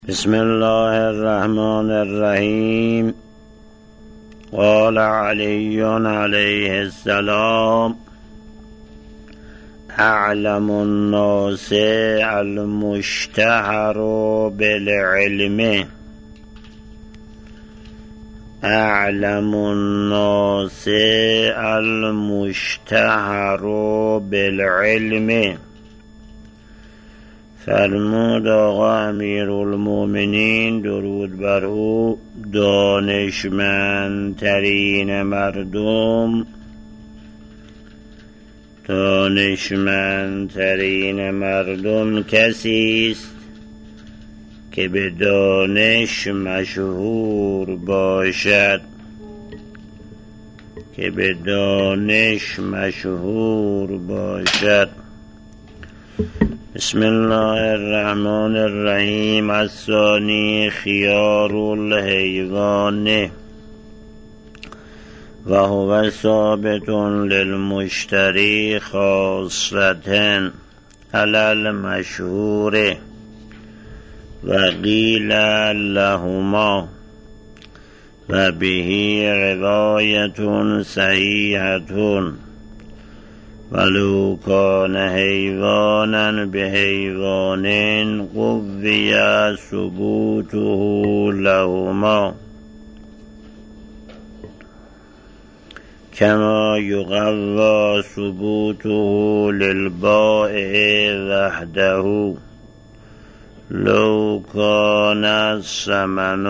بسم الله الرحمن الرحیم. قال علی علیه السلام: اعلم الناس المشتهر بالعلم. اعلم الناس المشتهر بالعلم. فرمود آقا امیرالمومنین درود بر او: دانشمندترین مردم کسی است که به دانش مشهور باشد. بسم الله الرحمن الرحیم. الثانی خیار الحیوان و هو ثابت للمشتری خاصة علی المشهور و قیل لهما و به روایت صحیحة ولو کان حیوانا بحیوان قوی ثبوته لهما کما یقوی ثبوته للبائع وحده لو کان الثمن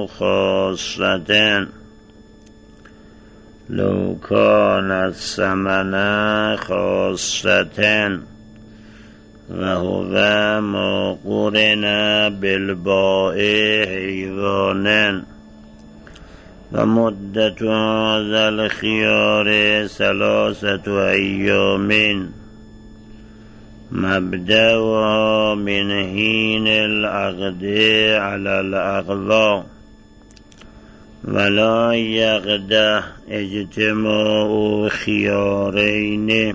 خاصة و هو ما قرن بالبائع حیوانا و مدت هذا الخیار 3 ایام مبدأها من حین العقد علی الاقوی ولا یقدح اجتماع خیارین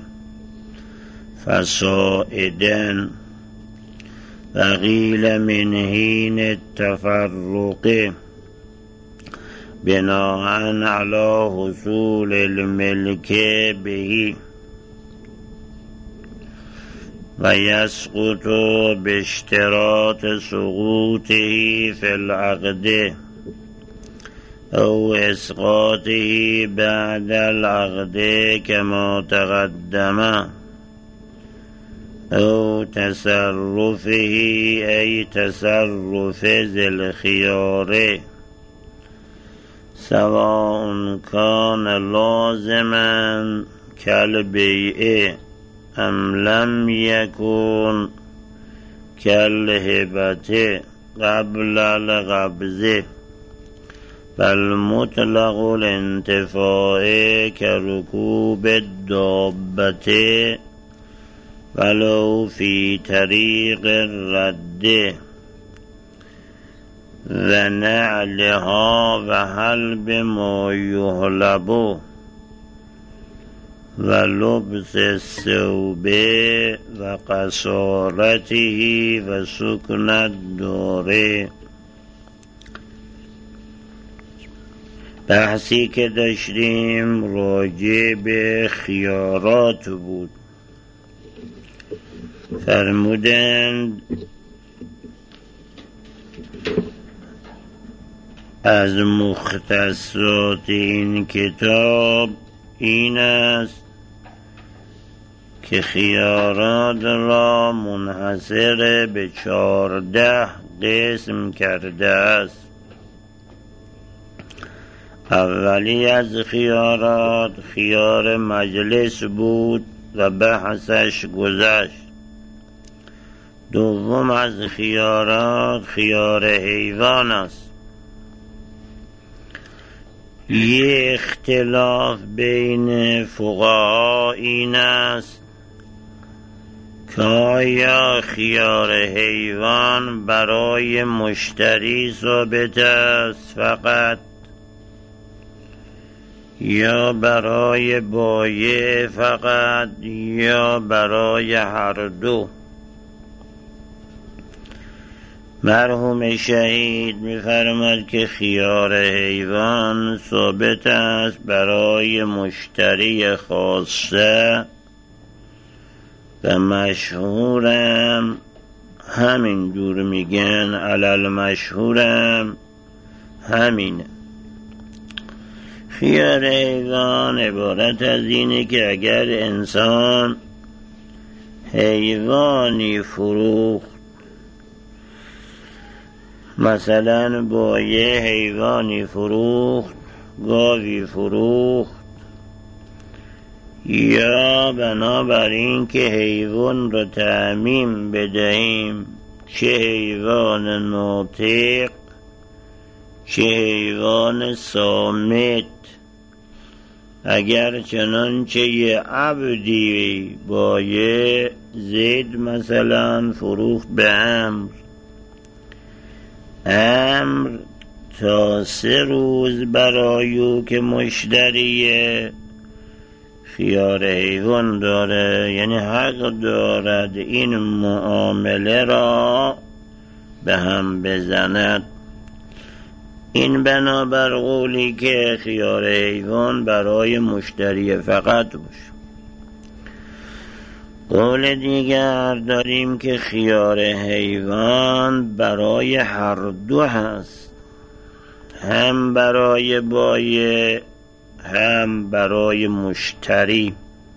فصاعدا و قیل من حین التفرق بناء علی حصول الملک به و یسقط باشتراط سقوطه فی العقد او اسقاطه بعد العقد کما تقدم او تصرفه ای تصرف ذی الخیار سواء کان لازما کالبیع ام لم یکن کالهبة قبل القبض فالمطلق الانتفاع كركوب الدابة ولو في طريق الرد ونعلها وحلب ما يحلب ولبس الثوب وقصارته وسكن الدار. بحثی که داشتیم راجع به خیارات بود. فرمودند از مختصات این کتاب این است که خیارات را منحصر به 14 قسم کرده است. اولی از خیارات خیار مجلس بود و بحثش گذشت. دوم از خیارات خیار حیوان است. یک اختلاف بین فقها این است که آیا خیار حیوان برای مشتری ثابت است فقط یا برای بایع فقط یا برای هر دو. مرحوم شهید می‌فرماید که خیار حیوان ثابت است برای مشتری خاصه و مشهورم همین دور میگن، علل مشهورم همینه. خیار حیوان عبارت از اینه که اگر انسان حیوانی فروخت، مثلا با یه حیوانی فروخت، گاوی فروخت، یا بنابراین که حیوان رو تعمیم بدهیم، چه حیوان ناطق چه حیوان صامت، اگر چنانچه یه عبدی با یه زید مثلا فروخت به امر تا 3 روز برای که مشتریه خیار حیوان داره، یعنی حق دارد این معامله را به هم بزند. این بنابر قولی که خیار حیوان برای مشتری فقط باشه. قول دیگر داریم که خیار حیوان برای هر دو هست، هم برای بایع هم برای مشتری،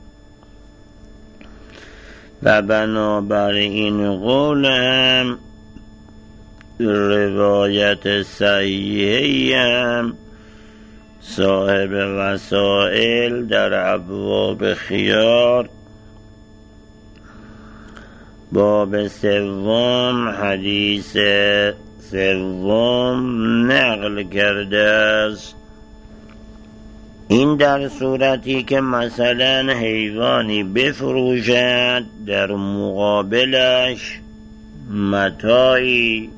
و بنابر این قول هم روایت صحیحی هم صاحب وسائل در ابواب خیار باب 3 حدیث 3 نقل کرده است. این در صورتی که مثلا حیوانی بفروشد در مقابلش متاعی،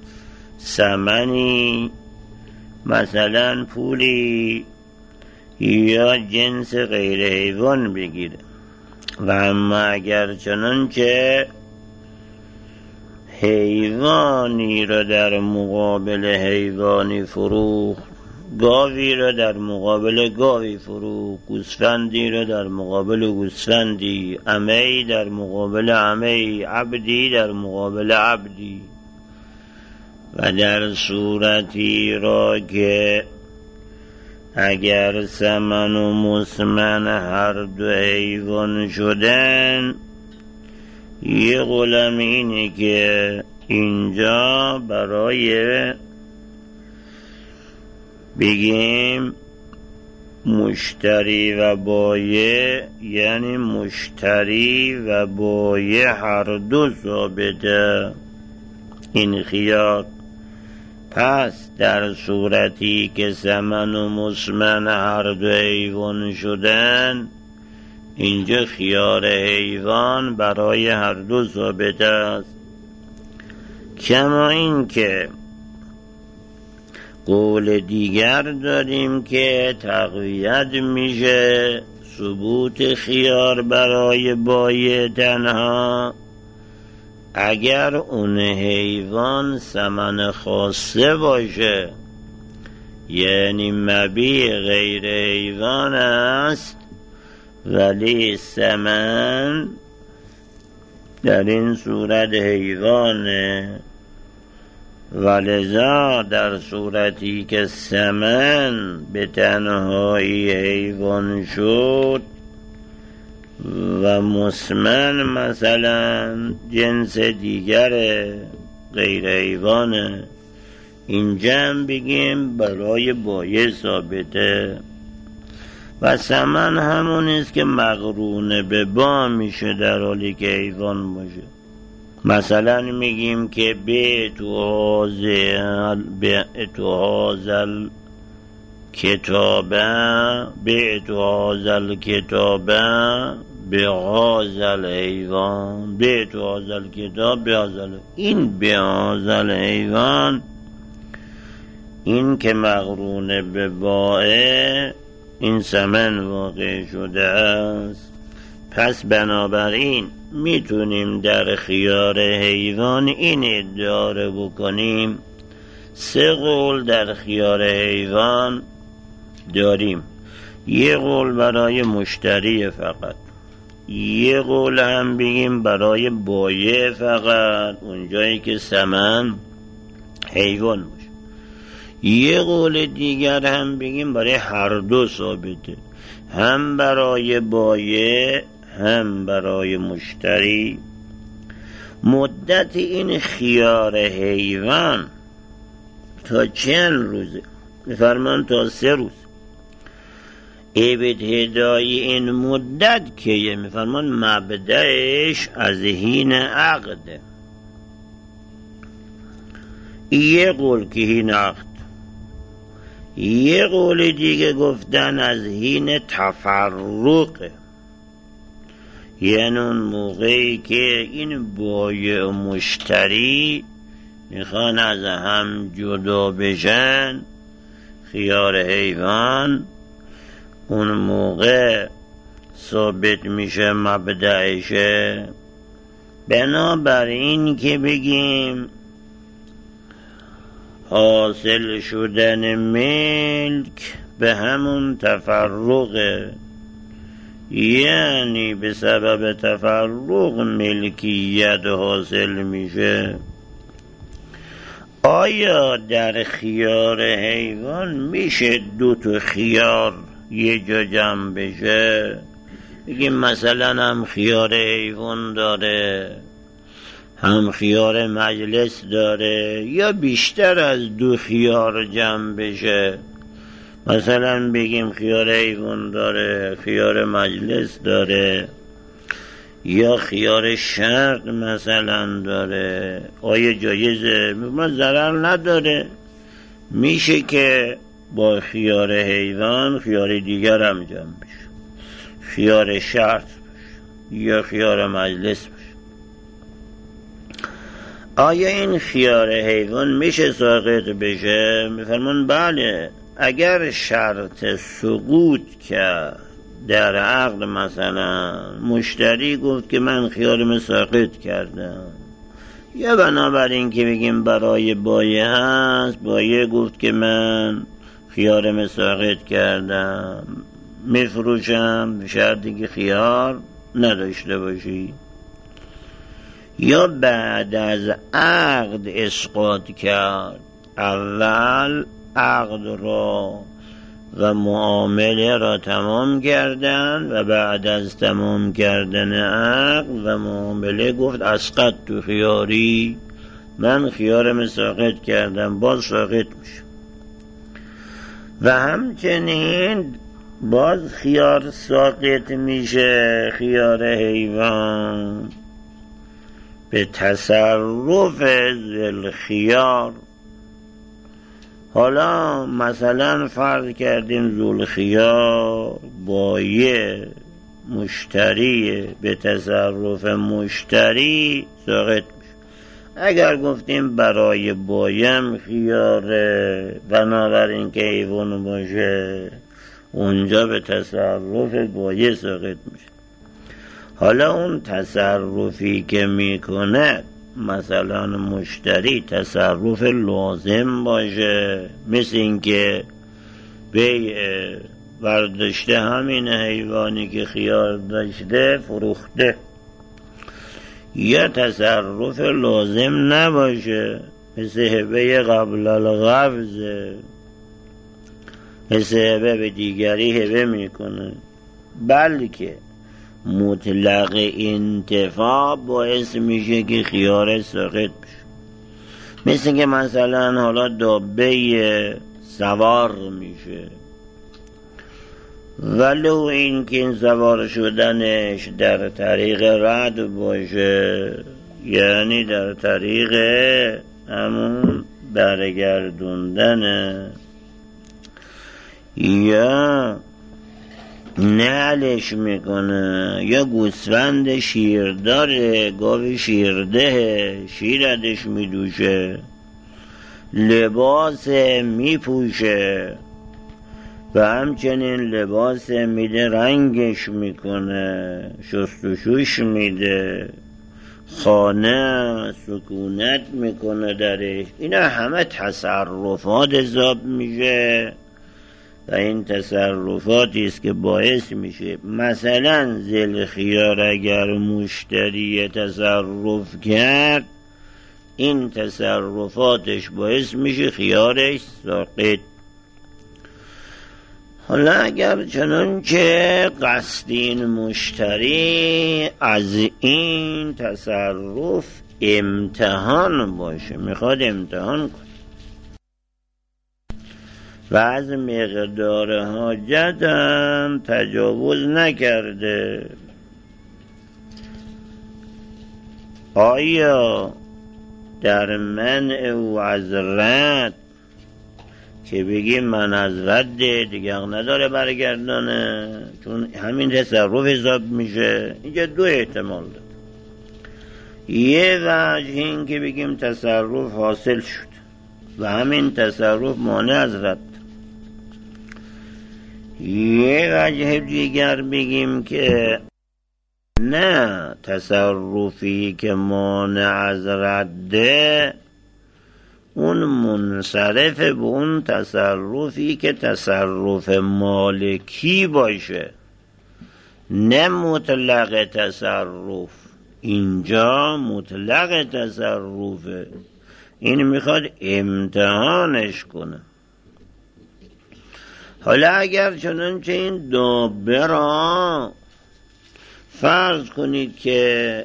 ثمنی، مثلا پولی یا جنس غیر حیوان بگیره. و اما اگر چنانچه حیوانی را در مقابل حیوانی فروخت، گاوی را در مقابل گاوی فروخت، گوسفندی را در مقابل گوسفندی، عمه‌ای در مقابل عمه‌ای، عبدی در مقابل عبدی، و در صورتی را که اگر ثمن و مسمن هر دو حیوان شدن، یه قولم اینه که اینجا برای بگیم مشتری و بایع، یعنی مشتری و بایع هر دو ثابته این خیار. پس در صورتی که ثمن و مسمن هر دو حیوان شدن، اینجا خیار حیوان برای هر دو ثابت است. کما این که قول دیگر داریم که تقویت میشه ثبوت خیار برای بایع تنها اگر اون حیوان ثمن خاصه باشه، یعنی مبیع غیر حیوان است ولی ثمن در این صورت حیوانه، ولذا در صورتی که ثمن به تنهایی حیوان شد و مسمن مثلا جنس دیگر غیر حیوانه، اینجا هم بگیم برای بایع ثابته. و ثمن همون است که مقرون به با میشه در حالی که حیوان باشه. مثلا میگیم که بیعت هذا الکتاب بهذا الحیوان، بیعت هذا الکتاب بهذا، این بهذا الحیوان، این که مقرون به باء این ثمن واقع شده است. پس بنابراین میتونیم در خیار حیوان این ادعا رو بکنیم 3 قول در خیار حیوان داریم. 1 قول برای مشتری فقط، 1 قول هم بگیم برای بایع فقط اونجایی که ثمن حیوان باشه، 1 قول دیگر هم بگیم برای هر دو ثابته، هم برای بایع هم برای مشتری. مدت این خیار حیوان تا چند روزه؟ میفرمان تا 3 روز. ابتدای این مدت که میفرمان مبدأش از حین عقده. 1 قول که حین عقد، 1 قول دیگه گفتن از حین تفرقه، یعنی اون موقعی که این بایع و مشتری میخوان از هم جدا بشن، خیار حیوان اون موقع ثابت میشه مبدأشه. بنابراین که بگیم حاصل شدن ملک به همون تفرقه، یعنی به سبب تفرق ملکیت حاصل میشه. آیا در خیار حیوان میشه 2 تا خیار یه جا جمع بشه؟ بگیم مثلا هم خیار حیوان داره هم خیار مجلس داره، یا بیشتر از 2 خیار جمع بشه؟ مثلا بگیم خیار حیوان داره، خیار مجلس داره، یا خیار شرط مثلا داره. آیا جایزه؟ ما ضرر نداره، میشه که با خیار حیوان خیار دیگر هم جمع بشه، خیار شرط باشه یا خیار مجلس باشه. آیا این خیار حیوان میشه ساقط بشه؟ میفرمان بله، اگر شرط سقوط کرد در عقد، مثلا مشتری گفت که من خیارم ساقط کردم، یا بنابراین که بگیم برای بایع هست، بایع گفت که من خیارم ساقط کردم میفروشم، شرطی که خیار نداشته باشی. یا بعد از عقد اسقاط کرد، اول عقد را و معامله را تمام کردن و بعد از تمام کردن عقد و معامله گفت اسقط تو خیاری، من خیارم ساقط کردم، باز ساقط میشه. و همچنین باز خیار ساقط میشه، خیار حیوان، به تصرف ذی خیار. حالا مثلا فرض کردیم ذو خیار بایع مشتری، به تصرف مشتری ساقط میشه. اگر گفتیم برای بایم خیاره، بنابراین که حیوان باشه، اونجا به تصرف بایع ساقط میشه. حالا اون تصرفی که میکنه، مثلا مشتری تصرف لازم باشه، مثل این که بیع برداشته همین حیوانی که خیار داشته فروخته، یا تصرف لازم نباشه، مثل هبه قبل القبض، مثل هبه به دیگری هبه میکنه، بلکه مطلق انتفاع باعث میشه که خیار ساقط بشه. مثل که مثلا حالا دابه سوار میشه، ولو این که این سوار شدنش در طریق رد باشه، یعنی در طریق همون برگردوندن، یا نعلش میکنه، یا گوسفند شیرداره، گاو شیرده، شیردش میدوشه، لباس میپوشه، و همچنین لباس میده، رنگش میکنه، شستشوش میده، خانه سکونت میکنه درش. اینا همه تصرفات حساب میشه و این تصرفاتی است که باعث میشه مثلا ذوالخیار اگر مشتری تصرف کرد، این تصرفاتش باعث میشه خیارش ساقط. حالا اگر چنانچه قصد این مشتری از این تصرف امتحان باشه، میخواد امتحان کنه و از مقدار حاجتم تجاوز نکرده، آیا در منع او از رد که بگیم من از رد دیگه نداره برگردانه، چون همین تصرف حساب میشه؟ اینجا دو احتمال داره. یه وجه این که بگیم تصرف حاصل شد و همین تصرف مانع از رد. یه وجه دیگر بگیم که نه، تصرفی که مانع از رده اون منصرف به اون تصرفی که تصرف مالکی باشه، نه مطلق تصرف. اینجا مطلق تصرفه، این میخواد امتحانش کنه. حالا اگر چنانچه این دابه را فرض کنید که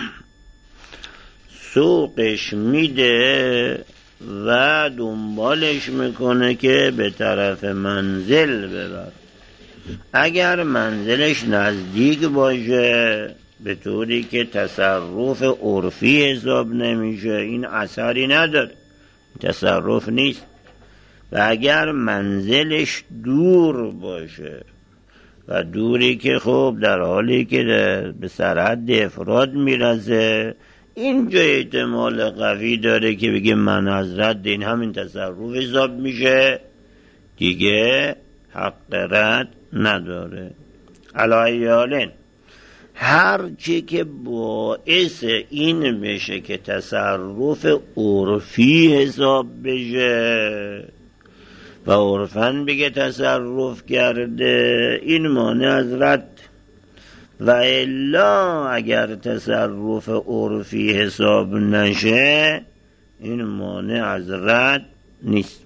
سوقش میده و دنبالش میکنه که به طرف منزل ببر، اگر منزلش نزدیک باشه به طوری که تصرف عرفی حساب نمیشه، این اثری نداره، تصرف نیست. و اگر منزلش دور باشه و دوری که خب در حالی که به سرحد افراد میرسه، اینجا احتمال قوی داره که بگه من از رد، این همین تصرف حساب میشه دیگه، حق رد نداره. علایالین هر چی که باعث این بشه که تصرف عرفی حساب بشه و عرفاً بگه تصرف کرده، این مانع از رد. و الا اگر تصرف عرفی حساب نشه، این مانع از رد نیست.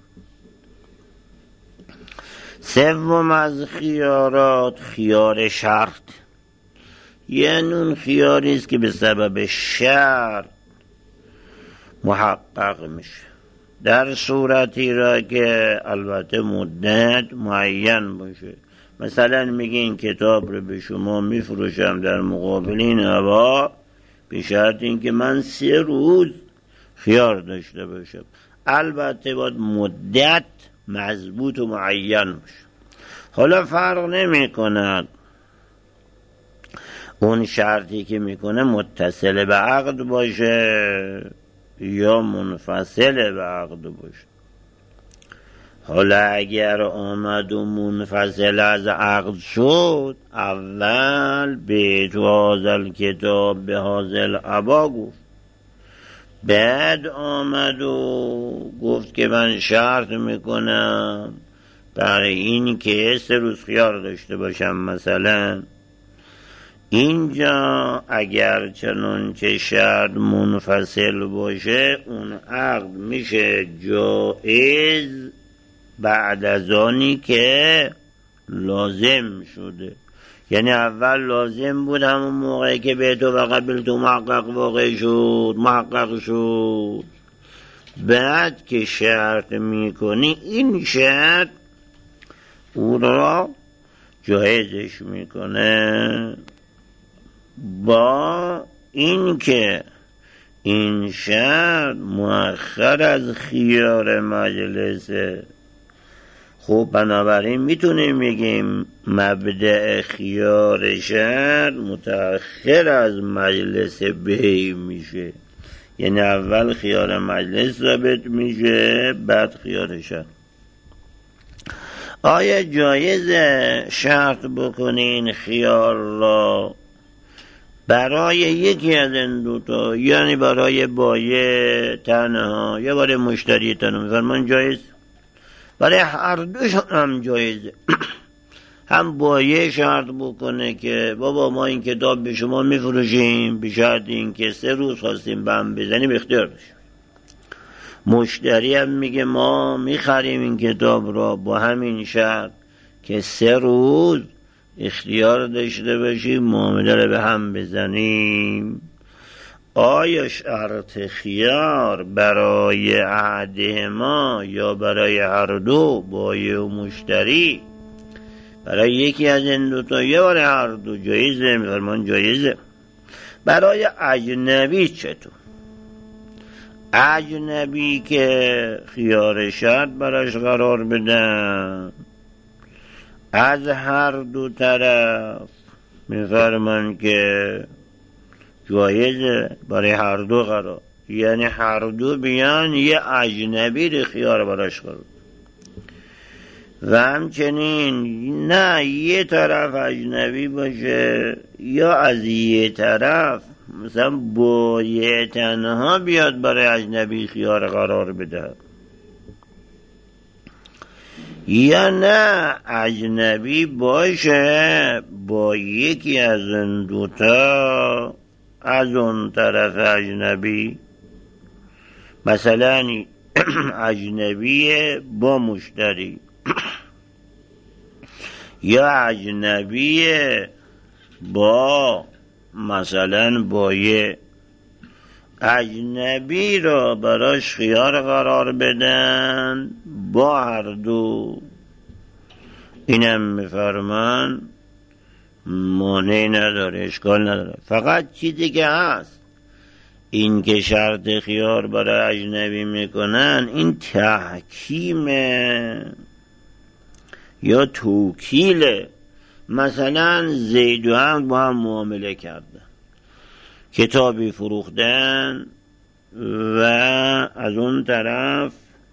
سوم از خیارات، خیار شرط، یعنی اون خیاری است که به سبب شرط محقق میشه، در صورتی را که البته مدت معین باشه. مثلا میگه این کتاب رو به شما میفروشم در مقابل این هوا، به شرط این که من 3 روز خیار داشته باشم. البته باید مدت مضبوط و معین باشه. حالا فرق نمی کند اون شرطی که میکنه متصل به عقد باشه یا منفصل به عقد باشه. حالا اگر آمد و منفصل از عقد شد، اول به تو هازل کتاب به هازل عبا گفت، بعد آمد و گفت که من شرط میکنم برای این که 3 روز خیار داشته باشم. مثلا اینجا اگر چنانچه شرط منفصل باشه، اون عقد میشه جایز بعد از آنی که لازم شده. یعنی اول لازم بود، همون موقعی که به تو و قبل تو محقق واقع شد، محقق شد. بعد که شرط میکنی، این شرط او را جایزش میکنه، با این که این شرط مؤخر از خیار مجلسه. خب بنابراین میتونیم بگیم مبدأ خیار شرط متأخر از مجلس بی میشه، یعنی اول خیار مجلس ثابت میشه بعد خیار شرط. آیا جایزه شرط بکنین خیار را برای یکی از این دوتا، یعنی برای بایع تنها یا برای مشتری تنها؟ میفرمان جایز. برای هر دوشون هم جایزه. هم بایع شرط بکنه که بابا ما این کتاب به شما میفروشیم به شرط این که 3 روز خواستیم بم بزنیم اختیار داشت. مشتری هم میگه ما میخریم این کتاب را با همین شرط که 3 روز اختیار داشته باشیم معامله رو به هم بزنیم. آیا شرط خیار برای احدهما یا برای هر دو، بایع و مشتری، برای یکی از این دوتا یا برای هر دو جایزه؟ میفرمان جایزه. برای اجنبی چطور؟ اجنبی که خیار شرط براش قرار بدن از هر دو طرف، میفرمان که جایزه برای هر دو قرار، یعنی هر دو بیان یه اجنبی رو خیار براش قرار. و همچنین نه یه طرف اجنبی باشه یا از یه طرف مثلا بایع تنها بیاد برای اجنبی خیار قرار بده، یا نه اجنبی باشه با یکی از این دوتا از اون طرف اجنبی، مثلا اجنبی با مشتری یا اجنبی با مثلا بایع، اجنبی را براش خیار قرار بدن با هر دو. اینم میفرمان مانعی نداره، اشکال نداره. فقط چیزی که هست این که شرط خیار برای اجنبی میکنن این تحکیمه یا توکیله. مثلا زید و عمرو با هم معامله کردن، کتابی فروختن و از اون طرف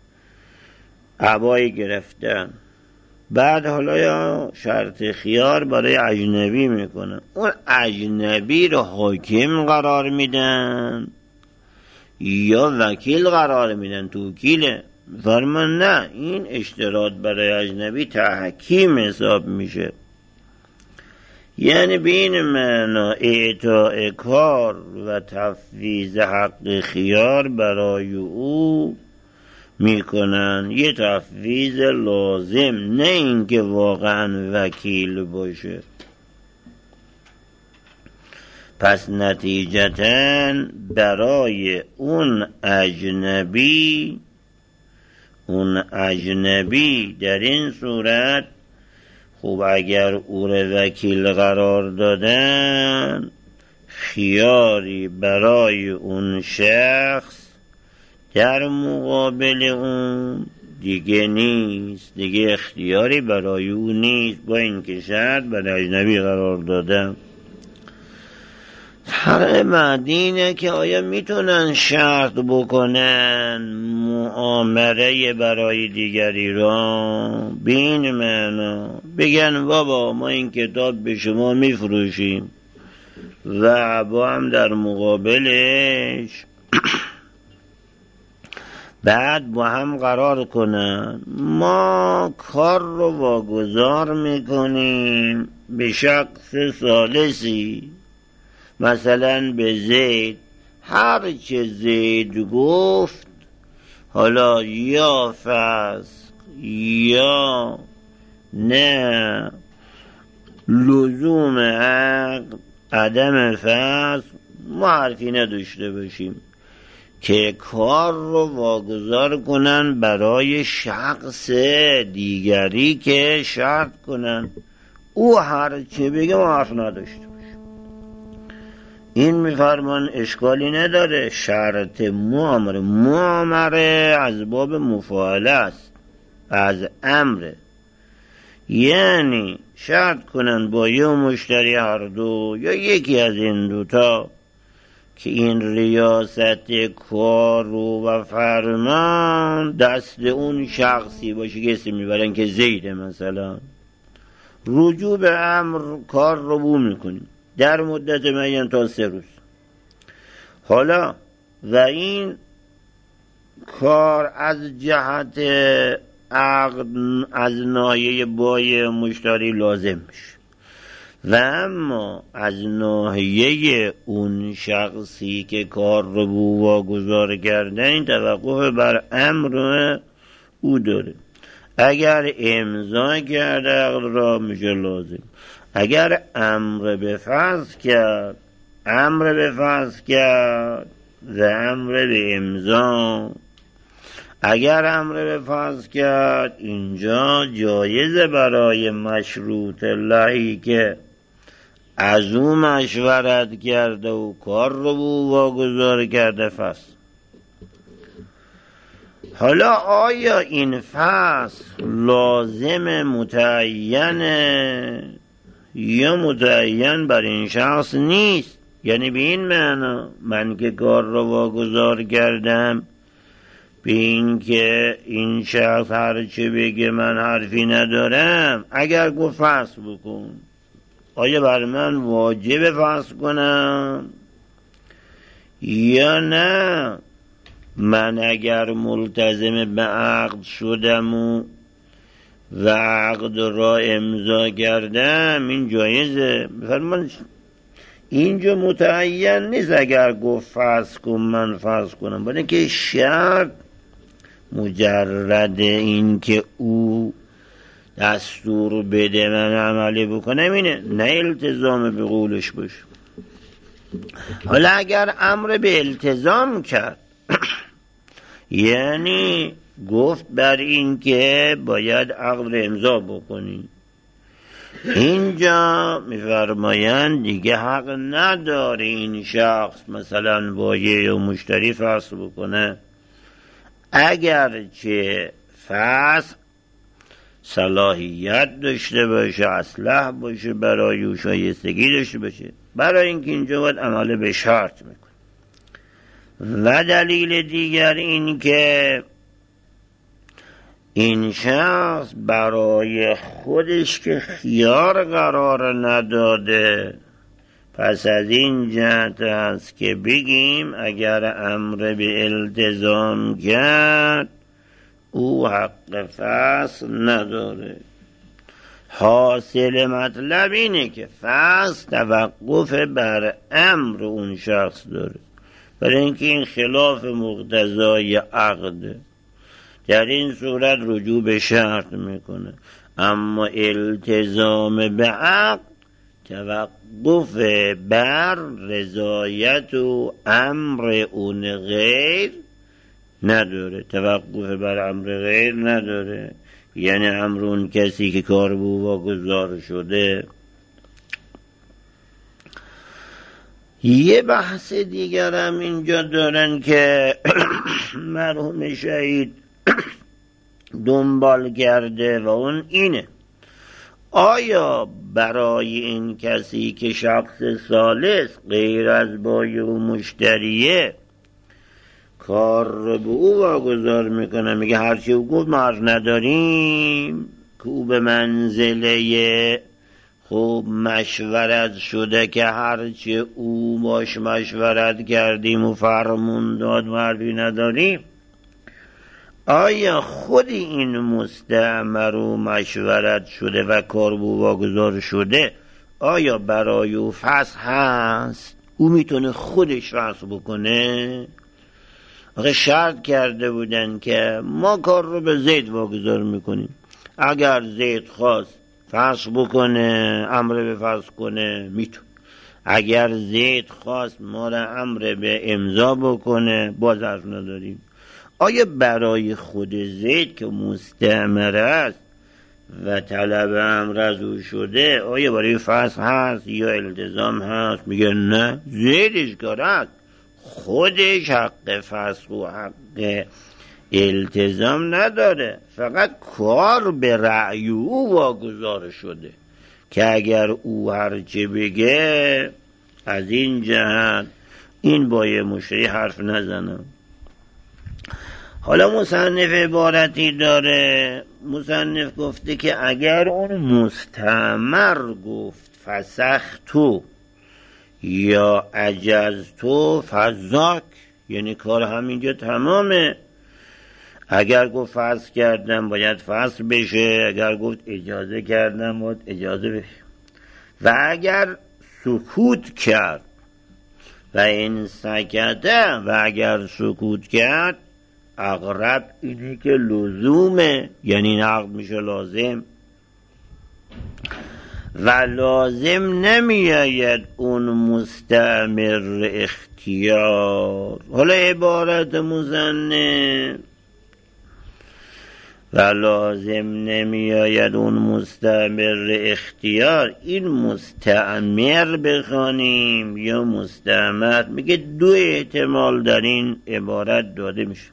عبایی گرفتن، بعد حالا یا شرط خیار برای اجنبی میکنن، اون اجنبی رو حاکم قرار میدن یا وکیل قرار میدن، توکیله. فرمان نه، این اشتراط برای اجنبی تحکیم حساب میشه، یعنی به این معنا اعطاء کار و تفویض حق خیار برای او میکنن، یه تفویض لازم، نه اینکه واقعا وکیل باشه. پس نتیجتاً برای اون اجنبی در این صورت خوب اگر او رو وکیل قرار دادن، خیاری برای اون شخص در مقابل اون دیگه نیست، دیگه اختیاری برای اون نیست، با این که شرط برای اجنبی قرار دادن. فرق بعد اینه که آیا میتونن شرط بکنن معامله برای دیگری را، به این معنا بگن بابا ما این کتاب به شما میفروشیم و با هم در مقابلش بعد با هم قرار کنن ما کار رو واگذار میکنیم به شخص ثالثی، مثلا به زید، هر چه زید گفت، حالا یا فسق یا نه لزوم عقد عدم فسق، ما حرفی نداشته باشیم که کار رو واگذار کنن برای شخص دیگری که شرط کنن، او هر چه بگه ما حرف نداشته باشیم. این میفرمان اشکالی نداره، شرط معامله از باب مفاعله است، از امره، یعنی شرط کنن با یه مشتری هر دو یا یکی از این دوتا که این ریاست کار و فرمان دست اون شخصی باشه که اسم میبرن که زیده، مثلا رجوع به امر کار رو بو میکنیم در مدت معین تا 3 روز. حالا و این کار از جهت عقد از ناحیه بای مشتری لازم میشه و اما از ناحیه اون شخصی که کار رو بو واگذار کرده این توقف بر امر او داره. اگر امضا کرده عقد را میشه لازم، اگر امر به فسخ کرد و امر به امضا، اگر امر به فسخ کرد اینجا جایزه برای مشروط لهی که از او مشورت کرده و کار رو بو واگذار کرده فسخ. حالا آیا این فسخ لازم متعینه یا متعین بر این شخص نیست؟ یعنی به این معنا من که کار رو واگذار کردم به این که این شخص هرچه بگه من حرفی ندارم، اگر گفت فسخ بکن آیا بر من واجب فسخ کنم یا نه؟ من اگر ملتزم به عقد شدم و عقد را امضا کردم این جایزه. بفرمان اینجا متعین نیست اگر گفت فسخ کن من فسخ کنم، باید که شرط مجرد این که او دستور بده من عملی بکنم اینه، نه التزام به قولش باشه. حالا اگر امر به التزام کرد یعنی گفت بر این که باید عقد امضا بکنی، اینجا میفرمایند دیگه حق نداره این شخص مثلا بایع و مشتری فسخ بکنه، اگرچه فسخ صلاحیت داشته باشه، اصلح باشه، برای او شایستگی داشته باشه، برای اینکه اینجا باید عمل به شرط میکنه. و دلیل دیگر این که این شخص برای خودش که خیار قرار نداده، پس از این جهت است که بگیم اگر امر به التزام کرد او حق فسخ نداره. حاصل مطلب اینه که فسخ توقف بر امر اون شخص داره، برای اینکه این خلاف مقتضای عقده، در این صورت رجوع به شرط میکنه. اما التزام به عقد توقف بر رضایت و امر اون غیر نداره، توقف بر امر غیر نداره، یعنی امر اون کسی که کار به او واگذار شده. یه بحث دیگر هم اینجا دارن که مرحوم شهید دنبال کرده و اون اینه: آیا برای این کسی که شخص ثالث غیر از بایع و مشتریه کار رو به او واگذار میکنه، میگه هرچی او گفت ما حرف نداریم، که او به منزله خوب مشورت شده که هرچی او باش مشورت کردیم و فرمون داد و حرفی نداریم، آیا خود این مستعمر و مشورت شده و کار به او واگذار شده آیا برای او فسخ هست؟ او میتونه خودش فسخ بکنه؟ آخه شرط کرده بودن که ما کار رو به زید واگذار میکنیم، اگر زید خواست فسخ بکنه، امر به فسخ کنه میتونه، اگر زید خواست ما را امر به امضا بکنه باز حرف نداریم. آیا برای خود زید که مستعمر است و طلب امر از او شده آیا برای فسخ هست یا التزام هست؟ میگه نه، زیدش کار است، خودش حق فسخ و حق التزام نداره، فقط کار به رأی او واگذار شده که اگر او هرچه بگه از این جهت این با یه مشتری حرف نزنم. حالا مصنف عبارتی داره، مصنف گفته که اگر اون مستعمر گفت فسختو یا عجزتو فذاک، یعنی کار همینجا تمامه. اگر گفت فسخ کردم باید فسخ بشه، اگر گفت اجازه کردم باید اجازه بشه. و اگر سکوت کرد و این سکته، و اگر سکوت کرد اقرب اینه که لزومه، یعنی نقد میشه لازم. و لازم نمیاید اون مستعمر اختیار. حالا عبارت مصنف و لازم نمیاید اون مستعمر اختیار، این مستعمر بخوانیم یا مستعمر، میگه دو احتمال در این عبارت داده میشه.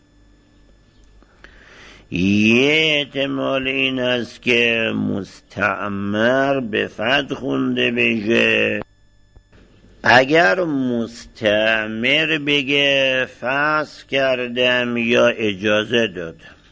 یه احتمال این است که مستعمر به فتح خونده بشه. اگر مستعمر بگه فسخ کردم یا اجازه دادم،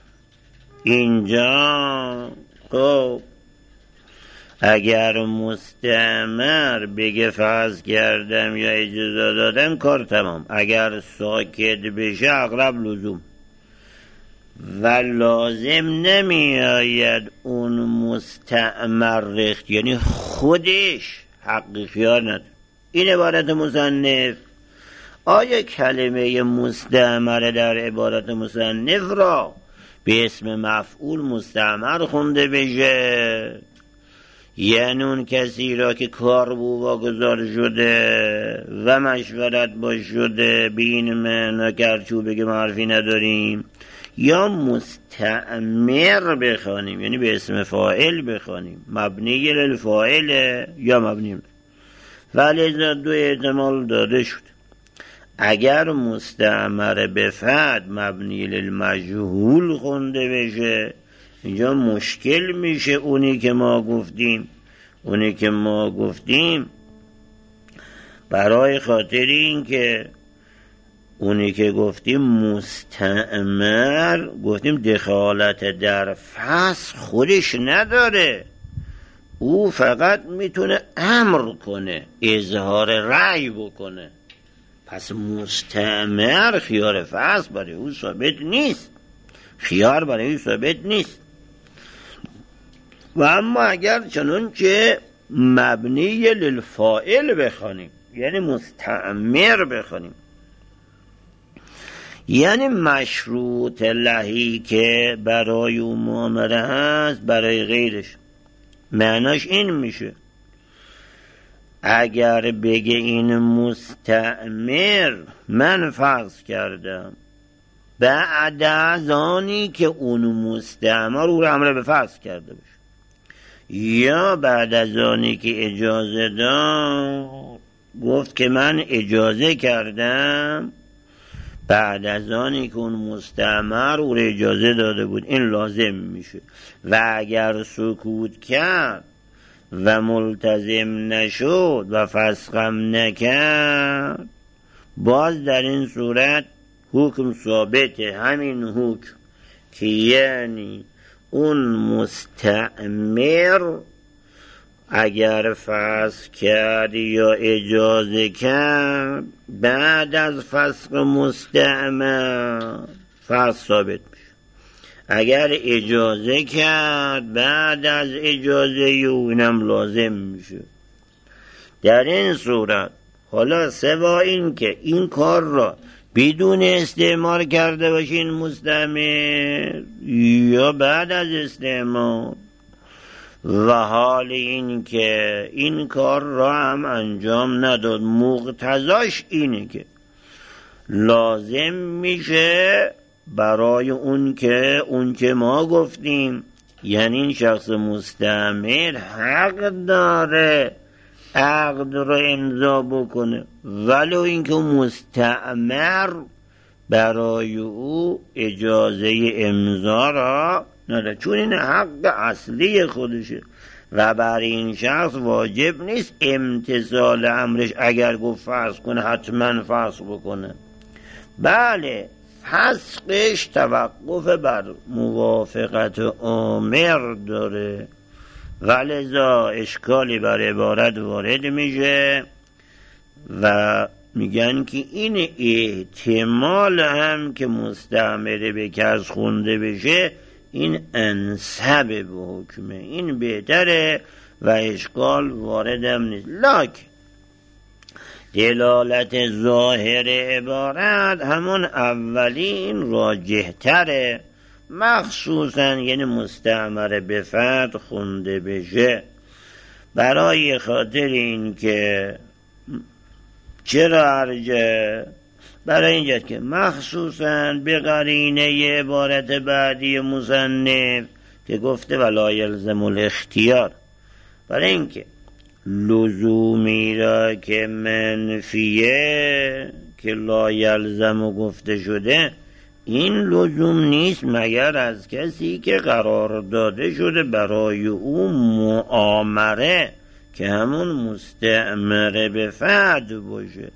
اینجا خب اگر مستعمر بگه فسخ کردم یا اجازه دادم کار تمام. اگر ساکت بشه اغلب لزوم. و لازم نمی آید اون مستعمر یعنی خودش حق خیار نداره. این عبارت مصنف. آیا کلمه مستعمر در عبارت مصنف را به اسم مفعول مستعمر خونده بشه، یعنی اون کسی را که کار بو واگذار شده و مشورت باش شده به این معنا کرچو بگه ما حرفی نداریم، یا مستعمر بخوانیم یعنی به اسم فاعل بخوانیم، مبنی للفاعل یا مبنی، ولی دو احتمال داده شد. اگر مستعمر به فتح مبنی للمجهول خونده بشه، اینجا مشکل میشه. اونی که ما گفتیم برای خاطر این که اونی که گفتیم مستعمر، گفتیم دخالت در فسخ خودش نداره، او فقط میتونه امر کنه، اظهار رأی بکنه. پس مستعمر خیار فسخ برای او ثابت نیست، خیار برای او ثابت نیست. و اما اگر چنانچه مبنی للفاعل بخوانیم یعنی مستعمر بخوانیم، یعنی مشروط لهی که برای اون معامله هست برای غیرش، معناش این میشه اگر بگه این مستعمر من فسخ کردم بعد از آنی که اون مستعمر او را امر به فسخ کرده باشه، یا بعد از آنی که اجازه داد گفت که من اجازه کردم بعد از آنی که اون مستعمر او را اجازه داده بود، این لازم میشه. و اگر سکوت کرد و ملتزم نشد و فسخم نکرد، باز در این صورت حکم ثابته. همین حکم که یعنی اون مستعمر اگر فسخ کرد یا اجازه کرد بعد از فسخ مستعمر فسخ ثابت میشه. اگر اجازه کرد بعد از اجازه اونم لازم میشه. در این صورت حالا سوا این که این کار را بدون استعمار کرده باشین مستعمر یا بعد از استعمار، و حال این که این کار را هم انجام نداد، مقتضاش اینه که لازم میشه برای اون که ما گفتیم، یعنی این شخص مستعمر حق داره عقد را امضا بکنه، ولو اینکه مستعمر برای او اجازه امضا را نداره، چون این حق اصلی خودشه. و بر این شخص واجب نیست امتثال امرش، اگر گفت فسخ کنه حتما فسخ بکنه. بله، فسخش توقف بر موافقت آمر داره، ولذا اشکالی بر عبارت وارد میشه و میگن که این احتمال هم که مستعمره به کس خونده بشه این انسب به حکمه، این بهتره و اشکال واردم نیست. لکن دلالت ظاهر عبارت همون اولین راجح تره، مخصوصا یعنی مستعمره به فتح خونده بشه، برای خاطر این که چرا ارجه؟ برای اینجا که مخصوصا به قرینه عبارت بعدی مصنف که گفته ولا یلزم الاختیار، برای اینکه لزومی را که منفیه که لا یلزم گفته شده، این لزوم نیست مگر از کسی که قرار داده شده برای او مؤامره که همون مستعمره به فعل باشه.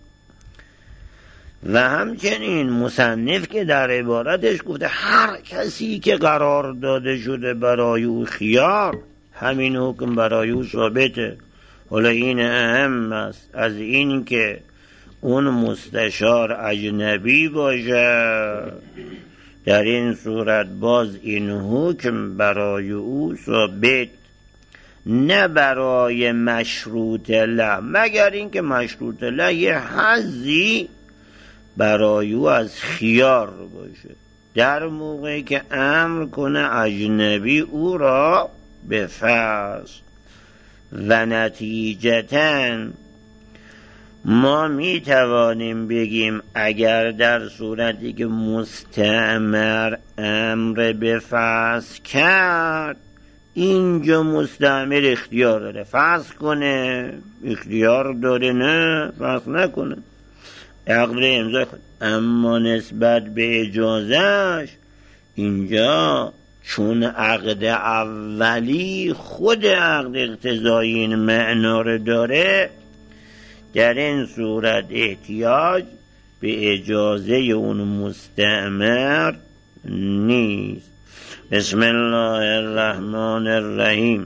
و همچنین مصنف که در عبارتش گفته هر کسی که قرار داده شده برای او خیار، همین حکم برای او ثابته. حالا این اهم است از این که اون مستشار اجنبی باشه، در این صورت باز این حکم برای او ثابت، نه برای مشروط له، مگر اینکه مشروط له یه حظی برای او از خیار باشه، در موقعی که امر کنه اجنبی او را به فسخ. و نتیجتاً ما می توانیم بگیم اگر در صورتی که مستعمر امر به فسخ کرد، اینجا مستعمر اختیار داره فسخ کنه، اختیار داره نه فسخ نکنه، عقد امضا کنه. اما نسبت به اجازهش اینجا چون عقد اولی خود عقد اقتضایی این معنا رو داره، در این صورت احتیاج به اجازه اون مستعمر نیست. بسم الله الرحمن الرحیم.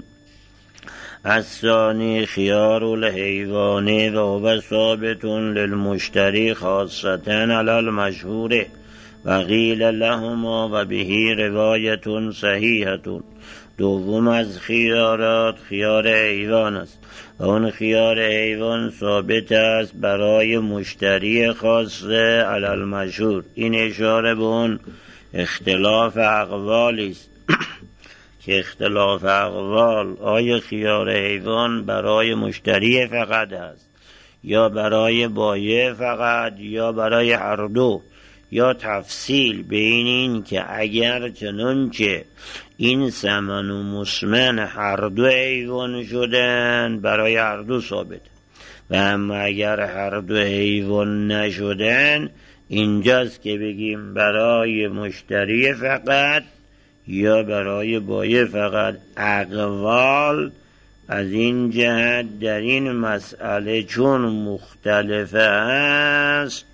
الثانی خیار الحیوان و هو ثابت للمشتری خاصة علی المشهور و قیل لهما و به روایت صحیحة. دوم از خیارات خیار حیوان است و اون خیار حیوان ثابت است برای مشتری خاصه علی المشهور. این اشاره به اون اختلاف اقوالی است که اختلاف اقوال آیا خیار حیوان برای مشتری فقط است یا برای بایع فقط یا برای هر دو، یا تفصیل بین این که اگر چنانچه این ثمن و مسمن هر دو حیوان شدن برای هر دو ثابت، و اما اگر هر دو حیوان نشدن اینجاست که بگیم برای مشتری فقط یا برای بایع فقط. اقوال از این جهت در این مسئله چون مختلفه است،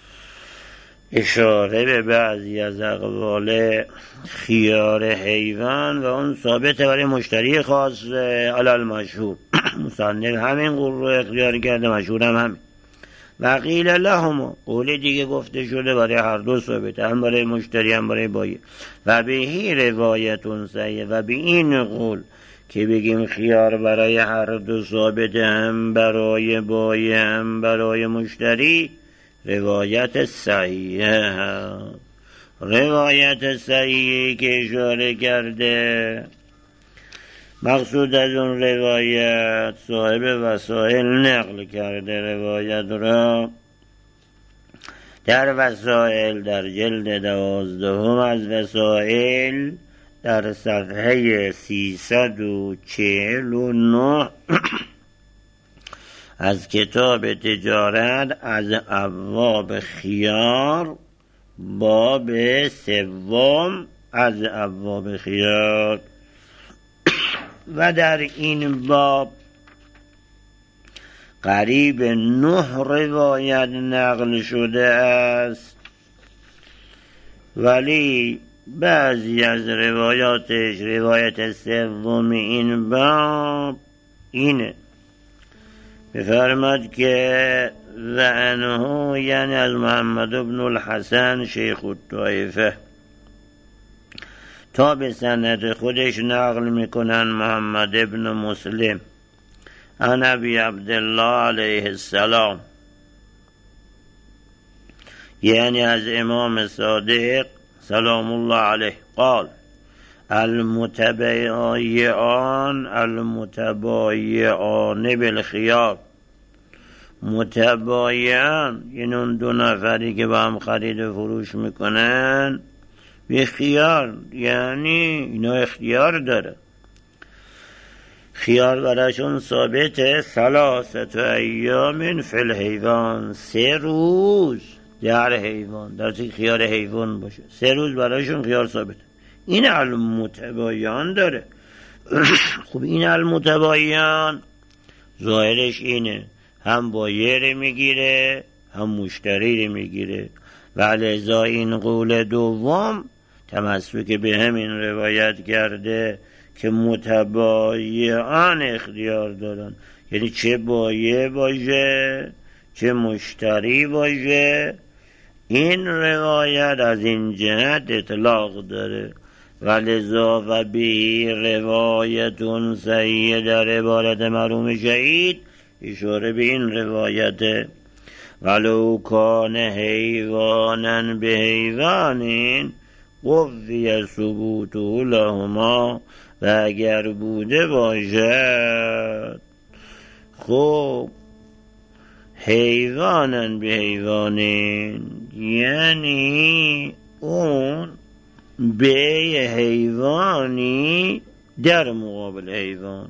اشاره به بعضی از اقوال خیار حیوان و اون ثابت برای مشتری خاص علی المشهور. مصنف همین قول رو اختیار کرده، مشهور هم همین. و قیل لهما، قول دیگه گفته شده برای هر دو ثابت، هم برای مشتری هم برای بایع. و به روایت صحیح، و به این قول که بگیم خیار برای هر دو ثابت، هم برای بایع هم برای مشتری، روایت صحیحه. روایت صحیحی که اشاره کرده مقصود از اون روایت صاحب وسائل نقل کرده روایت را در وسائل در جلد 12 از وسائل در صفحه 349 از کتاب تجارت از ابواب خیار، باب سوم از ابواب خیار. و در این باب قریب 9 روایت نقل شده است، ولی بعضی از روایاتش، روایت سوم این باب اینه، بفرماد که و عنه، یعنی از محمد بن الحسن شیخ الطائفه، تا به سند خودش نقل میکنن محمد بن مسلم عن ابی عبدالله علیه السلام، یعنی از امام صادق سلام الله علیه قال المتبایعان بالخیار. متبایعان یعنی اون 2 نفری که با هم خرید و فروش میکنن، به خیار یعنی اینا اختیار داره، خیار براشون ثابته 3 ایام فی الحیوان، 3 روز در حیوان، در خیار حیوان باشه 3 روز براشون خیار ثابته. این المتبایعان داره. خب این المتبایعان ظاهرش اینه، هم بایع میگیره هم مشتری میگیره، و لذا این قول دوم تمسک به همین روایت کرده که متبایعان اختیار دارن، یعنی چه بایع باشه چه مشتری باشه. این روایت از این جهت اطلاق داره، و لذا و به روایتون صحیح در عبارت مرحوم شهید اشاره به این روایت ولو کان حیوانا به حیوانین قوی ثبوته لهما، و اگر بوده باشد خب حیوانا به حیوانین، یعنی اون به حیوانی در مقابل حیوان،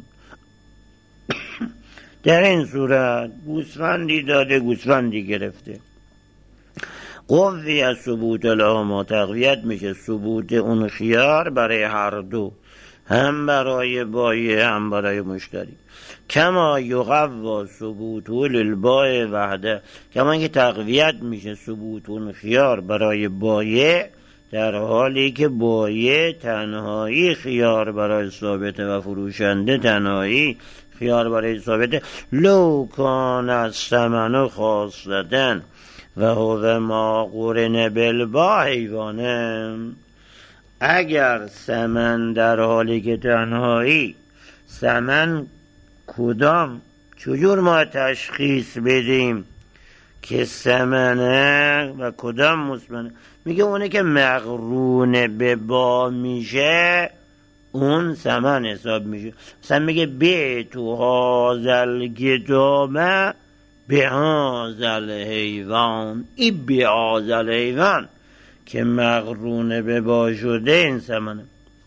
در این صورت گوسفندی داده گوسفندی گرفته، قوی از ثبوت لهما، تقویت میشه ثبوت اون خیار برای هر دو، هم برای بایع هم برای مشتری. کما یقوی ثبوته للبایع وحده، کما که تقویت میشه ثبوت اون خیار برای بایع در حالی که بایع تنهایی خیار برای ثابته و فروشنده تنهایی خیار برای ثابته. لو کان الثمن خاصة و هو ما قرن بالباع حیوانه، اگر ثمن در حالی که تنهایی، ثمن کدام، چجور ما تشخیص بدیم که ثمنه و کدام مثمنه؟ میگه اونه که مقرون به با میشه اون ثمن حساب میشه. مثلا میگه بیتو هازل کتابه به هازل حیوان، ای به هازل حیوان که مقرون به با شده این ثمنه.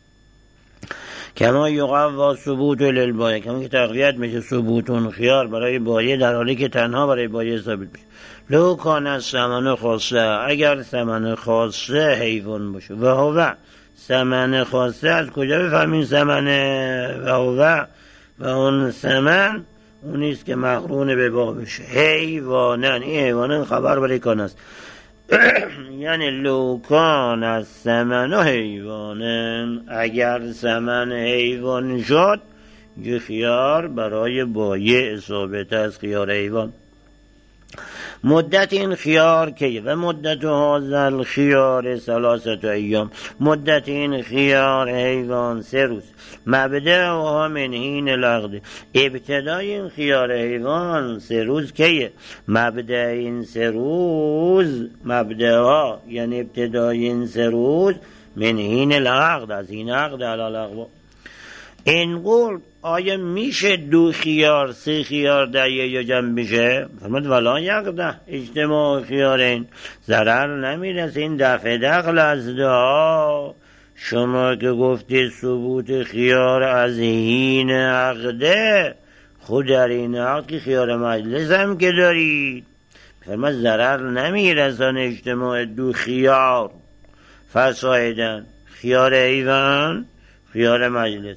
کما یقوی ثبوت للبایع، کما که تقویت میشه ثبوت اون خیار برای بایع در حالی که تنها برای بایع ثابت میشه. لو کان الثمن خاصه، اگر ثمن خاصه حیوان باشه، و هو ثمن خاصه از کجا بفهمین ثمنه؟ و هو و اون ثمن اونیست که مقرون به با بشه حیوانن، این حیوانن خبر برای کان است. یعنی لو کان الثمن حیوانن، اگر ثمن حیوان شد یه خیار برای بایع ثابت از خیار حیوان. مدت این خیار که و مدت هازل خیار 3 ایام، مدت این خیار حیوان 3 روز. مبدأها من حین العقد، ابتدای این خیار حیوان 3 روز کیه؟ مبدأ این 3 روز، مبدأها یعنی ابتدای این 3 روز من حین العقد، از این عقد علی العقد. این قول آیا میشه 2 خیار 3 خیار در یه جمع بشه؟ فرمود ولا یقده اجتماع خیارین، ضرر نمیرسه، این دفع دخل از دا. شما که گفتی ثبوت خیار از حین عقده، خود در این عقد که خیار مجلس هم که دارید، فرمود ضرر نمیرسن اجتماع 2 خیار فسایدن، خیار حیوان خیار مجلس.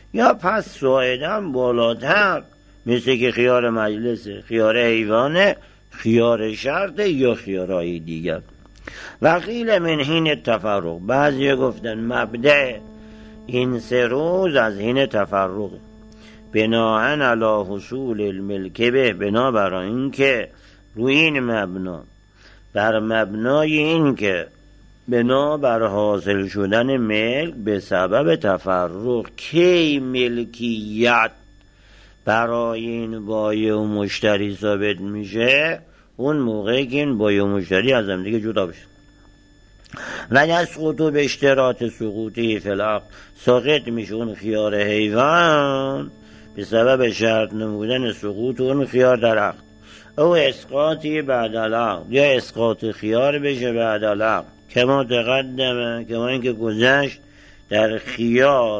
یا پس صاعدن بالاتر، مثل که خیار مجلسه، خیار حیوانه، خیار شرطه یا خیارهای دیگر. و قیل من حین تفرق، بعضی گفتن مبدأ این 3 روز از حین تفرق، بناهن علی حصول الملک به، بنا برای این که روی این مبنا، بر مبنای این که بنا بر حاصل شدن ملک به سبب تفرق، کی ملکیت برای این بایع و مشتری ثابت میشه؟ اون موقعی که این بایع و مشتری از هم دیگه جدا بشه. و یسقط به اشتراط سقوطی فی العقد، ساقط میشه اون خیار حیوان به سبب شرط نمودن سقوط اون خیار در عقد، او اسقاطی بعد العقد، یا اسقاط خیار بشه بعد العقد، کما تقدمه، کما اینکه گذشت در خیار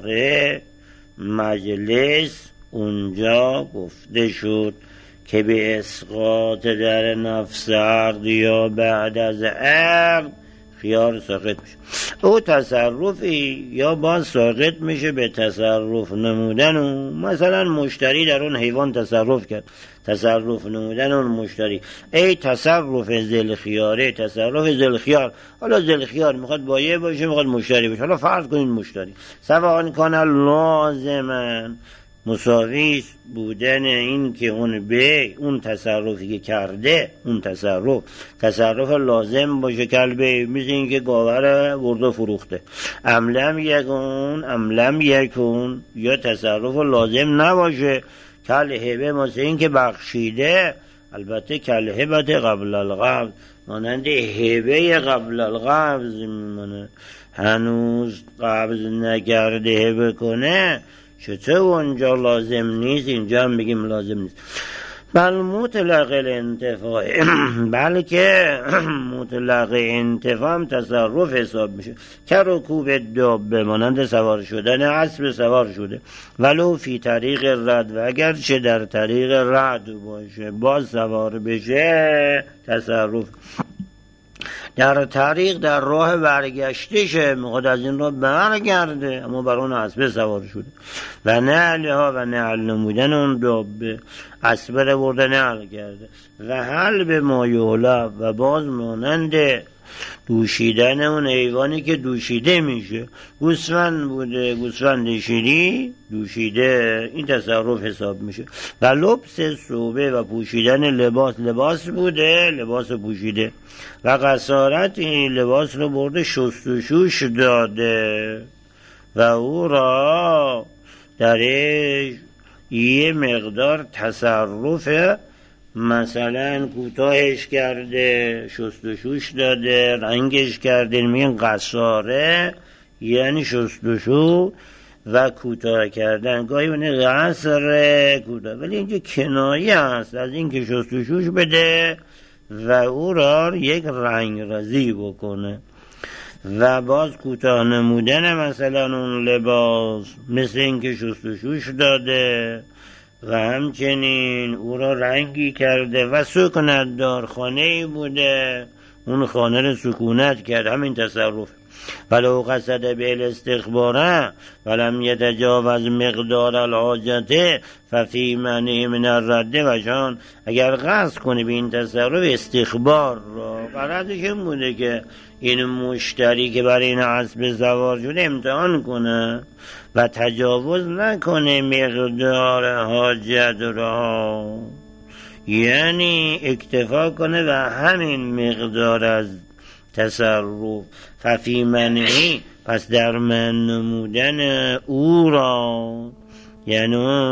مجلس اونجا گفته شد که به اسقاط در نفس عقد یا بعد از عقد خیار ساقط میشه. او تصرفی یا باز ساقط میشه به تصرف نمودن اون، مثلا مشتری در اون حیوان تصرف کرد، تصرف نمودن اون مشتری، ای تصرف ذل خیاره، تصرف ذل خیار. حالا ذل خیار میخواد بایع باشه، میخواد مشتری باشه، حالا فرض کنید مشتری، سواء کان لازما، مساوی بودن این که اون به اون تصرفی که کرده، اون تصرف لازم باشه، کلبه مثل این که گاور برده فروخته، املم یکون، یا تصرف لازم نباشه، کل هبه مثل این که بخشیده، البته کل هبت قبل القبض، مانند هبه قبل القبض میمونه، هنوز قبض نکرده هبه کنه، چطور اونجا لازم نیست، اینجا هم بگیم لازم نیست. بل مطلق الانتفاع، بلکه مطلق انتفاع هم تصرف حساب میشه، که رکوب دابه، مانند سوار شدن اسب سوار شده، ولو فی طریق رد، و اگر چه در طریق رد باشه باز سوار بشه تصرف. در طریق در راه برگشته شه، میخواد از این راه برگرده، اما بر اون اسبه سوار شده. و نعلها، و نعل نمودن اون دابه، اسبه رو برده نعل کرده. و حل به مایولا، و باز مانند دوشیدن اون حیوانی که دوشیده میشه، گوسفند بوده، گوسفند شیری دوشیده، این تصرف حساب میشه. و لبس ثوبه، و پوشیدن لباس بوده، لباس پوشیده، و قصارت این لباس رو برده شست و شوش داده و او را درش یه مقدار تصرف، مثلا کوتاهش کرده، شست و شوش داده، رنگش کرده، میگن قصاره، یعنی شست و شو و کوتاه کردن. گاهی اونه قصر کوتاه، ولی اینجا کنایه هست از این که شست و شوش بده و او را یک رنگ رزی بکنه. و باز کوتاه نمودن مثلا اون لباس، مثل این که شست و شوش داده و همچنین او را رنگی کرده. و سکونت دار، خانه‌ای بوده، اون خانه رو سکونت کرد، همین تصرف. ولو قصد به الاستخباره ولم یتجاوز مقدار الحاجته ففی منع من الرده. و جان اگر قصد کنه به این تصرف استخبار را، غرضش این بوده که این مشتری که برای این اسب سوار شده امتحان کنه و تجاوز نکنه مقدار حاجت را، یعنی اکتفا کنه و همین مقدار از تصرف. ففی منعی، پس در من نمودن او را، یعنی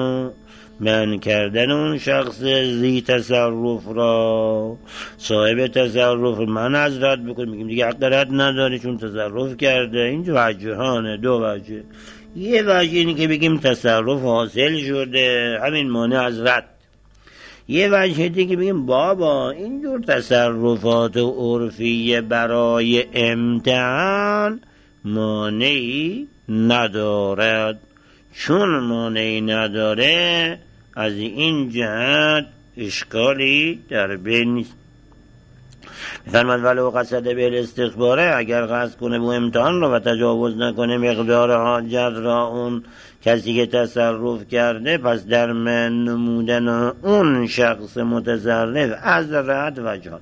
من کردن اون شخص زی تصرف را، صاحب تصرف من از رد بکنیم، میگیم دیگه حق رد نداره چون تصرف کرده. اینجا وجهانه، دو وجه. یه وجه اینی که بگیم تصرف حاصل شده، همین مانع از رد. یه وجه دیگه بگیم بابا اینجور تصرفات عرفی برای امتحان مانعی ندارد. چون مانعی نداره از این جهت اشکالی در بین نیست. میفرماد ولو قصد به استخباره، اگر قصد کنه به امتحان رو و تجاوز نکنه مقدار حاجت را اون کسی که تصرف کرده، پس در من نمودن اون شخص متصرف از رد وجهان،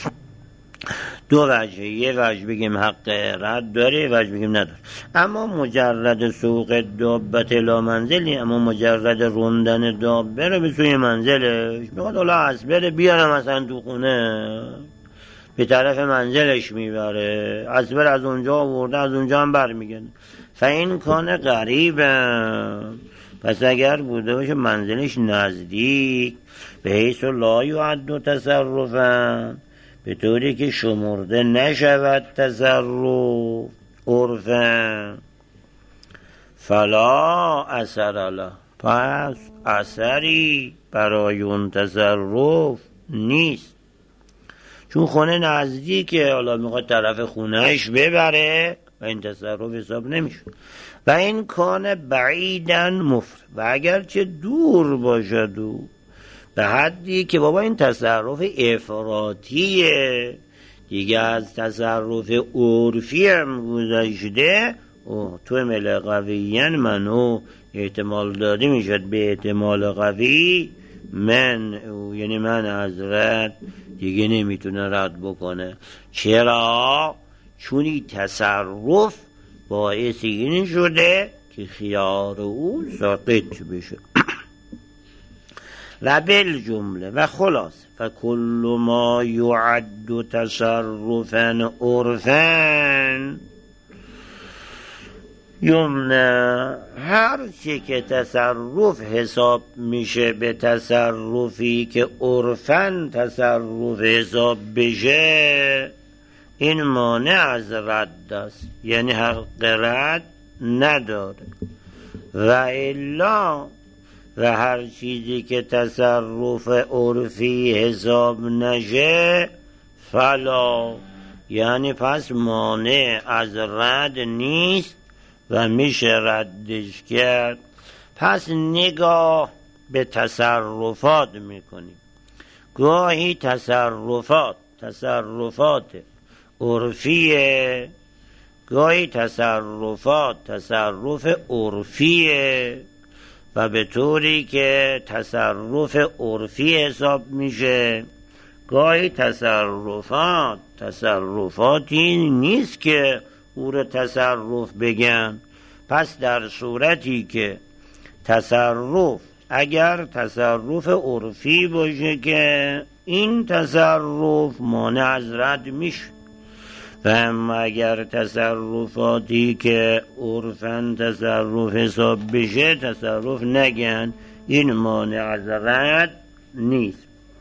دو وجه، یه وجه بگیم حق رد داره، وجه بگیم نداره. اما مجرد سوق دابت لا منزلی، اما مجرد روندن دابه رو به سوی منزلش، میخواد الا اسبر بیاره مثلا تو خونه، به طرف منزلش میبره، اسبر از اونجا آورده از اونجا هم برمیگرده. فین کان قریبا، پس اگر بوده باشه منزلش نزدیک، به حیث لا یعد تصرفا، به طوری که شمرده نشود تصرف عرفا، فلا اثر له، پس اثری برای اون تصرف نیست. چون خونه نزدیکه، حالا میخواد طرف خونهش ببره و این تصرف حساب نمیشه. و این کان بعیدن مفر، و اگر چه دور باشد و به حدی که بابا این تصرف افراطیه دیگه، از تصرف عرفی هم گذشته، تو مل قویین منو احتمال داده میشد به احتمال قوی من، یعنی من از رد دیگه نمیتونه رد بکنه. چرا؟ چون این تصرف باعث این شده که خیار او ساقط بشه. و بالجمله و خلاص فکل ما یعد تصرفا عرفا یمنع، هر چی که تصرف حساب میشه به تصرفی که عرفاً تصرف حساب بشه، این مانع از رد است، یعنی حق رد نداره. و الا، و هر چیزی که تصرف عرفی حساب نشه، فلا، یعنی پس مانع از رد نیست و میشه ردش کرد. پس نگاه به تصرفات میکنیم. گاهی تصرفات عرفیه، گاهی تصرف عرفیه و به طوری که تصرف عرفی حساب میشه. گاهی تصرفاتی نیست که او رو تصرف بگن. پس در صورتی که تصرف اگر تصرف عرفی باشه که این تصرف مانع از رد میشه، و اما اگر تصرفاتی که عرفاً تصرف حساب بشه تصرف نگن، این مانع از رد نیست.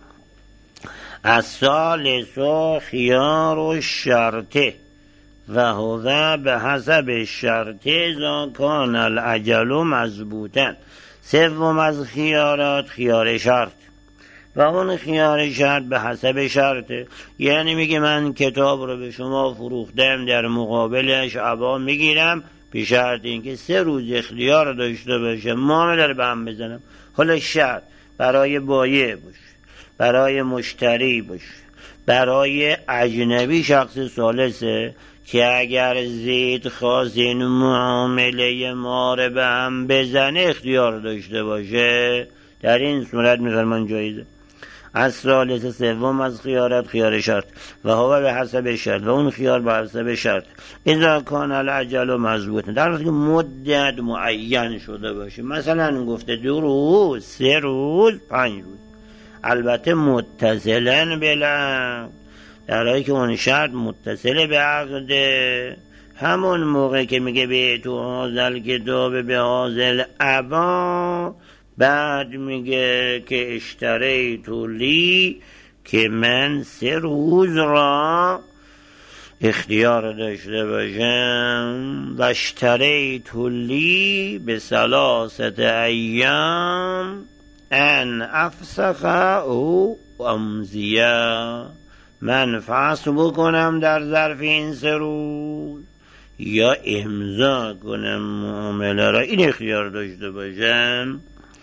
الثالث خیار الشرطه و هو به حسب الشرط اذا کان الاجل مضبوطا. سوم از خیارات خیار شرط، و اون خیار شرط به حسب شرطه، یعنی میگه من کتاب رو به شما فروختم، در مقابلش عبا میگیرم به شرط اینکه 3 روز اختیار داشته باشه معامله رو به هم بزنم. حالا شرط برای بایع باشه، برای مشتری باشه، برای اجنبی شخص ثالثه که اگر زید خواست این معامله ما رو به هم بزنه اختیار داشته باشه، در این صورت میفرمان جایزه. از ثالث سوم از خیارات خیار شرط و هو به حسب شرط، و اون خیار به حسب شرط اذا کان الاجل مضبوط، در وقتی که مدت معین شده باشه، مثلا گفته 2 روز 3 روز 5 روز، البته متصلا بلند، در حالی که اون شرط متصل به عقده. همون موقع که میگه به تو حاضر کتاب به حاضر ابا، بعد میگه که اشتری تولی، که من 3 روز را اختیار داشته باشم، و اشتری تولی به 3 ایام ان افسخ او امزیه، من فسخ بکنم در ظرف این 3 روز یا امضا کنم معامله را، این اختیار داشته باشم.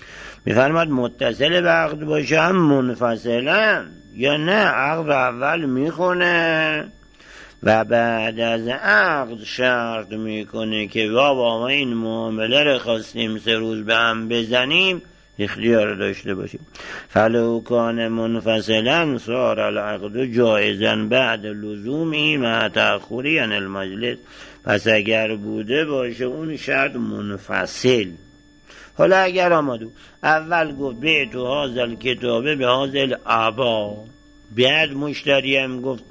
میفرماد متصل به عقد باشه هم منفصلا، یا نه عقد اول میخونه و بعد از عقد شرط میکنه که بابا ما این معامله رو خواستیم 3 روز به هم بزنیم، اختیار داشته باشیم. فلو کان منفصلا صار العقد جائزا بعد لزومی مع تأخری عن المجلس. پس اگر بوده باشه اون شرط منفصل. حالا اگر آمدو اول گفت به تو هازل کتابه به هازل عبا، بعد مشتری هم گفت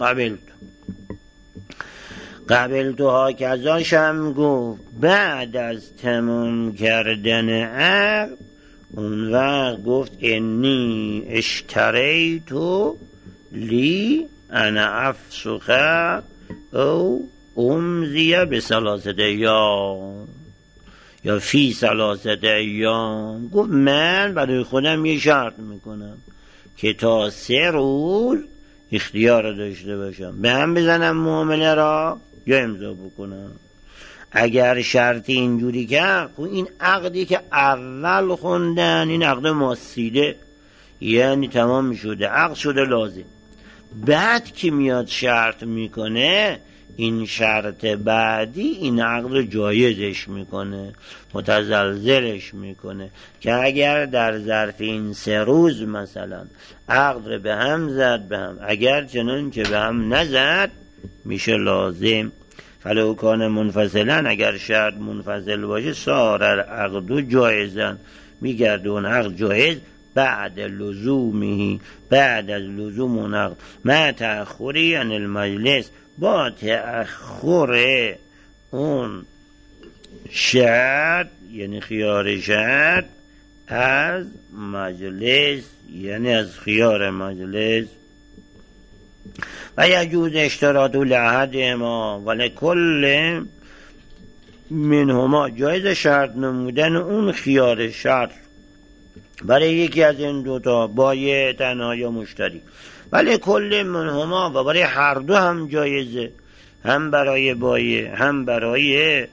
قبل تو ها کذاش هم گفت، بعد از تمام کردن عقد اون وقت گفت انی اشتریتو لی انا افسخه او امضیه به 3 ایام یا فی 3 ایام. گفت من برای خودم یه شرط میکنم که تا 3 روز اختیار داشته باشم، به هم بزنم معامله را یا امضا بکنم. اگر شرطی اینجوری کرد، این عقدی که اول خوندن این عقد ماسیده، یعنی تمام شده، عقد شده لازم. بعد که میاد شرط میکنه، این شرط بعدی این عقد جایزش میکنه، متزلزلش میکنه که اگر در ظرف این 3 روز مثلا عقد به هم زد به هم، اگر چنان که به هم نزد میشه لازم. فلو کان منفصلا، اگر شرط منفصل باشه صار العقد جایزا، میگرده اون عقد جایز بعد لزومه، بعد از لزوم اون عقد مع تأخری عن المجلس، با تأخر اون شرط یعنی خیار شرط از مجلس، یعنی از خیار مجلس. و یجوز اشتراط لأحدهما ولکل منهما، جایز شرط نمودن اون خیار شرط برای یکی از این دوتا، بایع تنها یا مشتری، ولی کل منهما و برای هر دو هم جایزه، هم برای بایع هم برای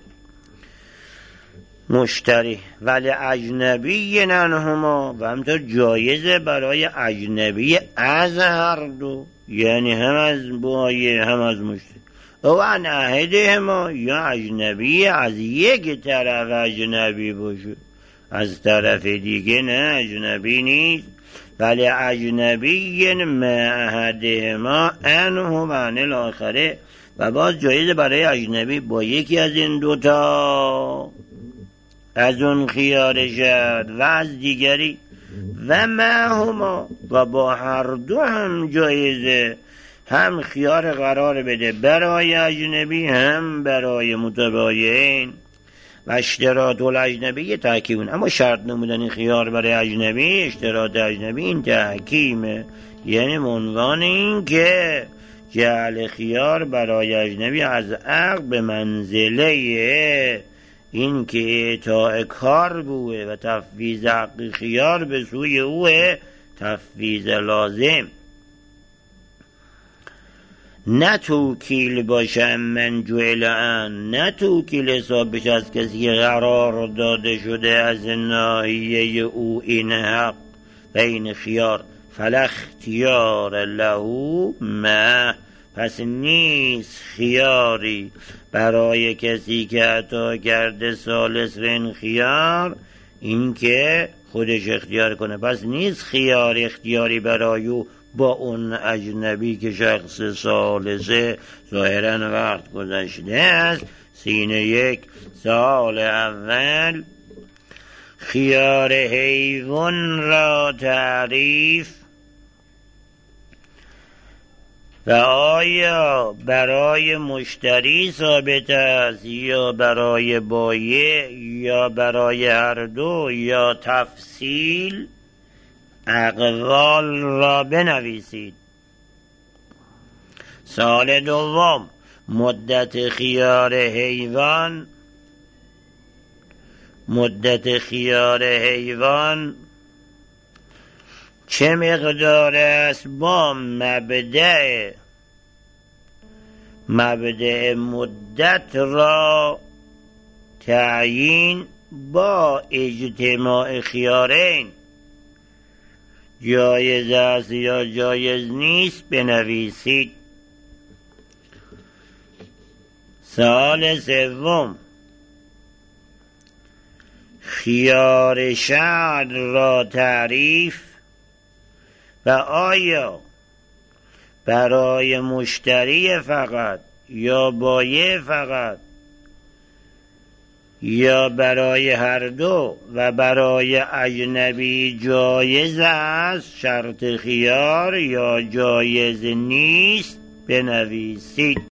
مشتری. ولی اجنبی ننهما، و همطور جایزه برای اجنبی از هر دو، یعنی هم از بایع هم از مشتری. او ان احدهما، یا اجنبی از یک طرف اجنبی باشه، از طرف دیگه نه اجنبی نیست. ولی اجنبی ما احدهما انه و عن الاخره، و باز جایزه برای اجنبی با یکی از این دوتا از اون خیار شد و از دیگری، و معهما، و با هر دو هم جایزه، هم خیار قرار بده برای اجنبی هم برای متبایعین. و اشتراط الاجنبی تحکیم، اما شرط نمودن خیار برای اجنبی، اشتراط اجنبی این تحکیمه، یعنی عنوان این که جعل خیار برای اجنبی از عقد به منزله این که اعطاء کار بوه و تفویض حق خیار به سوی اوه تفویض لازم. نه توکیل باشه من جعلان، نه توکیل حساب بشه از کسی که قرار داده شده از ناحیه او این حق و این خیار، فلا اختیار له ما، پس نیست خیاری برای کسی که عطا کرده ثالث و این خیار این که خودش اختیار کنه، پس نیست خیار اختیاری برای او با اون اجنبی که شخص ثالثه ظاهرا وقت گذشته است. سینه 1 سال اول خیار حیوان را تعریف، و آیا برای مشتری ثابت است یا برای بایع یا برای هر دو، یا تفصیل اقوال را بنویسید. سال دوم مدت خیار حیوان، مدت خیار حیوان چه مقدار است با مبدأ مدت را تعیین با اجتماع خیارین. جایز است یا جایز نیست بنویسید. سوال سوم، خیار شعر را تعریف و آیا برای مشتری فقط یا بایع فقط یا برای هر دو و برای اجنبی جایز است شرط خیار یا جایز نیست بنویسید.